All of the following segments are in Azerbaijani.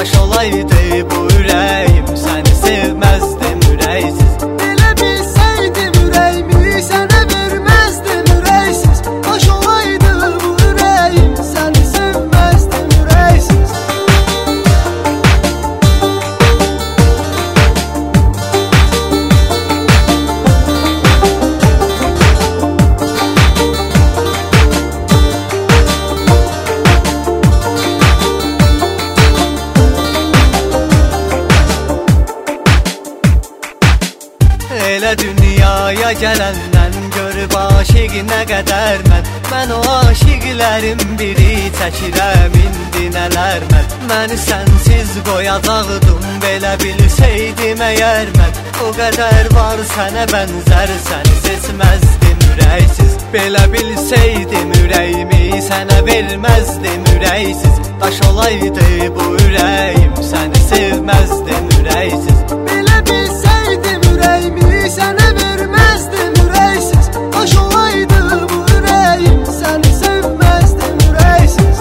Daş olaydı bu ürəyim, səni sevməzdim ürəksiz. Elə bilsəydim ürəyimi sənə verməzdim ürəksiz. Daş olaydı bu ürəyim, səni sevməzdim ürəksiz. Elə dünyaya gələndən görüb aşiq nə qədər mən o aşiqlərin biri çəkirəm indi nələr Məni sənsiz qoyacaqdım, belə bilsəydim əgər mən. O qədər var sənə bənzər, səni seçməzdim ürəksiz. Belə bilsəydim ürəyimi sənə verməzdim ürəksiz. Daş olaydı bu ürəyim, səni sevməzdim ürəksiz. Belə bilsəydim ürəyimi sənə verməzdim ürəksiz. Daş olaydı bu ürəyim, səni sevməzdim ürəksiz.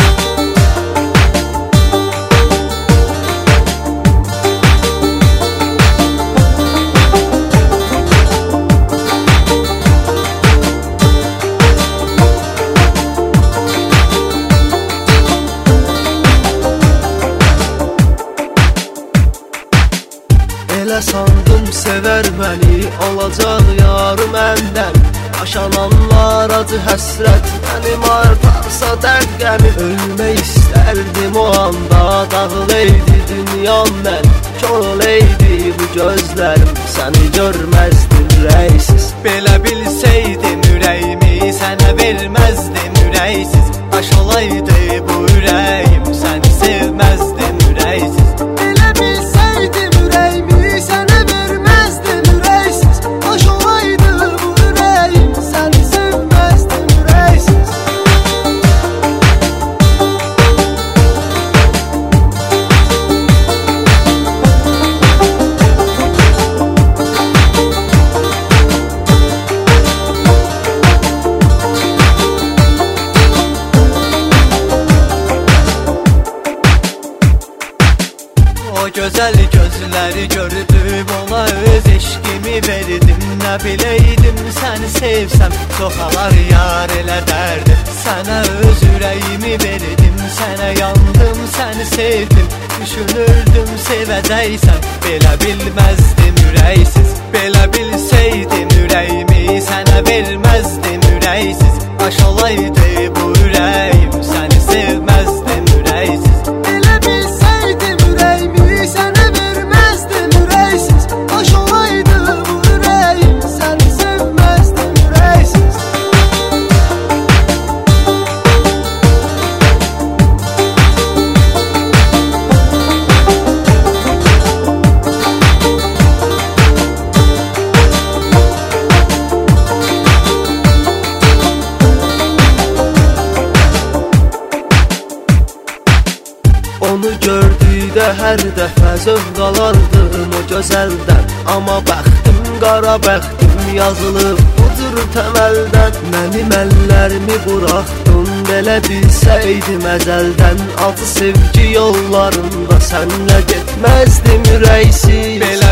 Elə sandım sevər məni, olacaq yarı məndən. Yaşananlar acı həsrət mənim artarsa dərd qəmi. Ölmək istərdim o anda, dağılıydı dünyam mən. Kör eydi bu gözlərim, səni görməzdim ürəksiz. Belə bilsəydim ürəyimi sənə verməzdim ürəksiz. Daş olaydı bu ürəyim, səni sevməzdim ürəksiz. Elə bilsəydim ürəyimi sənə verməzdim ürəksiz. Daş olaydı bu ürəyim, səni sevməzdim ürəksiz. O gözəl gözləri gördüm, ona öz eşqimi verdim. Nə biləydim səni sevsəm, çox alar yar elə dərdim. Sənə öz ürəyimi verdim, sənə yandım, səni sevdim. Düşünürdüm sevəcəksən, belə bilməzdim ürəksiz. Belə bilsəydim ürəyimi sənə verməzdim ürəksiz. Daş olaydı bu ürəyim, səni sevməzdim ürəksiz. Elə bilsəydim ürəyimi sənə verməzdim ürəksiz. Daş olaydı bu ürəyim, səni sevməzdim ürəksiz. Onu gördükdə hər dəfə zövq alardım o gözəldən. Amma bəxtim, qara bəxtim yazılıb bu cür təməldən. Mənim əllərimi buraxdın, belə bilsəydim əzəldən. Acı sevgi yollarında sənlə getməzdim ürəksiz.